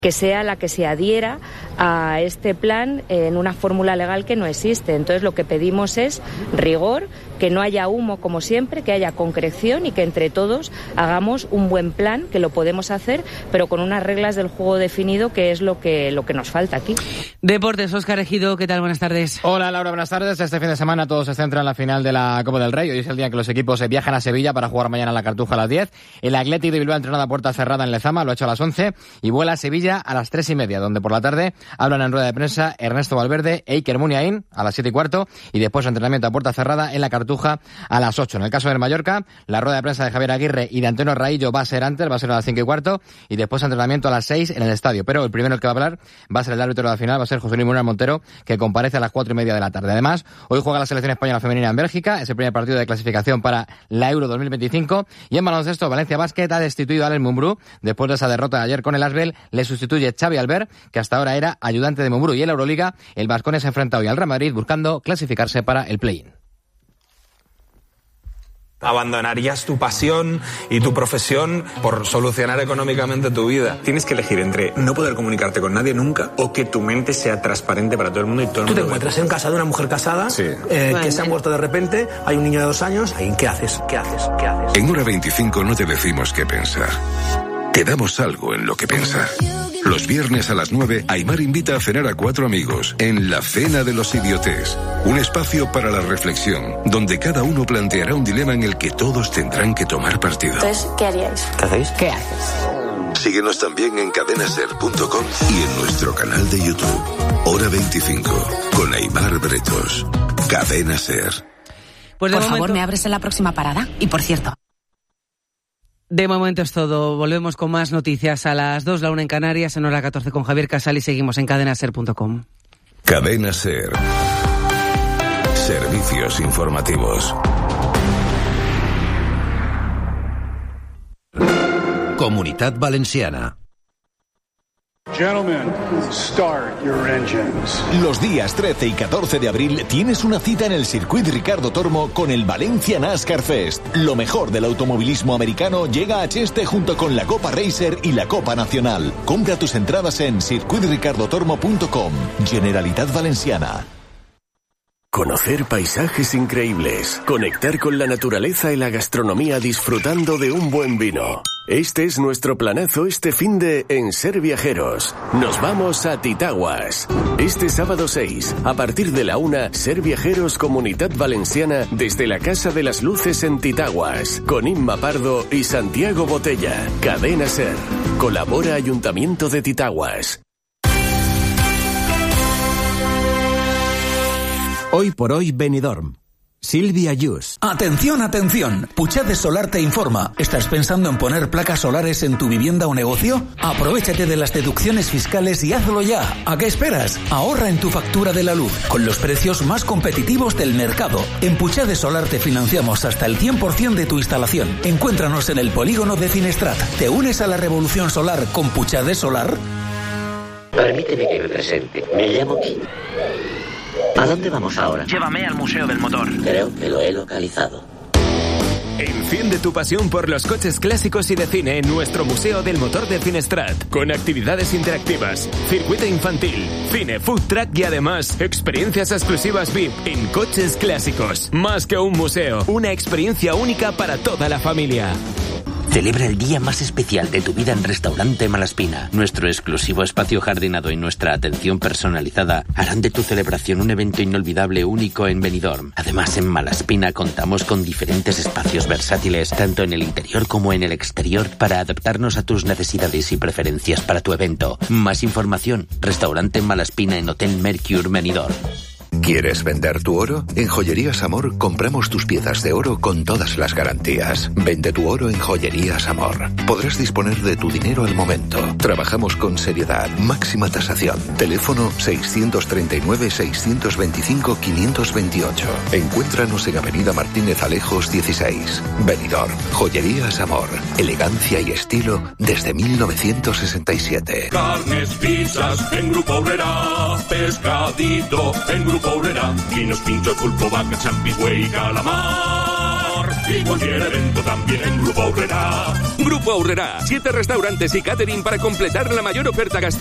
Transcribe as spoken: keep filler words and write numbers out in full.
que sea la que se adhiera a este plan en una fórmula legal que no existe. Entonces lo que pedimos es rigor, que no haya humo como siempre, que haya concreción y que entre todos hagamos un buen plan, que lo podemos hacer, pero con unas reglas del juego definido, que es lo que, lo que nos falta aquí. Deportes, Óscar Ejido, ¿qué tal? Buenas tardes. Hola Laura, buenas tardes. Este fin de semana todo se centra en la final de la Copa del Rey. Hoy es el día en que los equipos viajan a Sevilla para jugar mañana en la Cartuja a las diez. El Athletic de Bilbao entrenado a puerta cerrada en Lezama, lo ha hecho a las once y vuela a Sevilla a las tres y media, donde por la tarde hablan en rueda de prensa Ernesto Valverde e Iker Muniain a las siete y cuarto y después entrenamiento a puerta cerrada en la Cartuja a las ocho. En el caso del Mallorca, la rueda de prensa de Javier Aguirre y de Antonio Raillo va a ser antes, va a ser a las cinco y cuarto y después entrenamiento a las seis en el estadio. Pero el primero que va a hablar va a ser el árbitro de la final, va a ser José Luis Munar Montero, que comparece a las cuatro y media de la tarde. Además, hoy juega la selección española femenina en Bélgica, es el primer partido de clasificación para la Euro dos mil veinticinco y en baloncesto Valencia Basket ha destituido a Alex Mumbrú después de esa derrota de ayer con el Asbel. Le sustituye Xavi Albert, que hasta ahora era ayudante de Mumbrú. Y en la Euroliga, el Baskonia se enfrenta hoy al Real Madrid buscando clasificarse para el play-in. ¿Abandonarías tu pasión y tu profesión por solucionar económicamente tu vida? Tienes que elegir entre no poder comunicarte con nadie nunca o que tu mente sea transparente para todo el mundo y todo el mundo. Tú te encuentras en casa de una mujer casada, sí. eh, que se ha muerto de repente, hay un niño de dos años, ¿y qué haces? ¿Qué haces? ¿Qué haces? En Hora veinticinco no te decimos qué pensar. Te damos algo en lo que pensar. Los viernes a las nueve, Aimar invita a cenar a cuatro amigos en La Cena de los Idiotes. Un espacio para la reflexión, donde cada uno planteará un dilema en el que todos tendrán que tomar partido. Entonces, ¿qué haríais? ¿Qué hacéis? ¿Qué haces? Síguenos también en cadena ser punto com y en nuestro canal de YouTube. Hora veinticinco, con Aimar Bretos. Cadena Ser. Pues por momento... favor, ¿me abres en la próxima parada? Y por cierto... De momento es todo. Volvemos con más noticias a las dos, la una en Canarias, en hora catorce con Javier Casal y seguimos en cadena ser punto com. Cadena Ser. Servicios informativos. Comunitat Valenciana. Gentlemen, start your engines. Los días trece y catorce de abril tienes una cita en el Circuit Ricardo Tormo con el Valencia NASCAR Fest. Lo mejor del automovilismo americano llega a Cheste junto con la Copa Racer y la Copa Nacional. Compra tus entradas en circuit ricardo tormo punto com. Generalitat Valenciana. Conocer paisajes increíbles, conectar con la naturaleza y la gastronomía disfrutando de un buen vino. Este es nuestro planazo este finde en Ser Viajeros. Nos vamos a Titaguas. Este sábado seis, a partir de la una, Ser Viajeros Comunitat Valenciana desde la Casa de las Luces en Titaguas, con Inma Pardo y Santiago Botella. Cadena Ser. Colabora Ayuntamiento de Titaguas. Hoy por hoy Benidorm. Silvia Yus. Atención, atención. Puchades Solar te informa. ¿Estás pensando en poner placas solares en tu vivienda o negocio? Aprovechate de las deducciones fiscales y hazlo ya. ¿A qué esperas? Ahorra en tu factura de la luz con los precios más competitivos del mercado. En Puchades Solar te financiamos hasta el cien por ciento de tu instalación. Encuéntranos en el polígono de Finestrat. ¿Te unes a la revolución solar con Puchades Solar? Permíteme que me presente. Me llamo Kim. ¿A dónde vamos ahora? Llévame al Museo del Motor. Creo que lo he localizado. Enciende tu pasión por los coches clásicos y de cine en nuestro Museo del Motor de Finestrat, con actividades interactivas, circuito infantil, cine, food truck y además experiencias exclusivas V I P en coches clásicos. Más que un museo, una experiencia única para toda la familia. Celebra el día más especial de tu vida en Restaurante Malaspina. Nuestro exclusivo espacio jardinado y nuestra atención personalizada harán de tu celebración un evento inolvidable único en Benidorm. Además, en Malaspina contamos con diferentes espacios versátiles, tanto en el interior como en el exterior, para adaptarnos a tus necesidades y preferencias para tu evento. Más información, Restaurante Malaspina en Hotel Mercure Benidorm. ¿Quieres vender tu oro? En Joyerías Amor compramos tus piezas de oro con todas las garantías. Vende tu oro en Joyerías Amor. Podrás disponer de tu dinero al momento. Trabajamos con seriedad, máxima tasación. Teléfono seiscientos treinta y nueve, seiscientos veinticinco, quinientos veintiocho. Encuéntranos en Avenida Martínez Alejos dieciséis. Benidorm. Joyerías Amor. Elegancia y estilo desde mil novecientos sesenta y siete. Carnes, pizzas en Grupo Obrera. Pescadito en Grupo Obrera, vinos, pincho, pulpo, vaca, champis, güey, calamar. Y cualquier evento también en Grupo Aurrera. Grupo Aurrera, siete restaurantes y catering para completar la mayor oferta gastronómica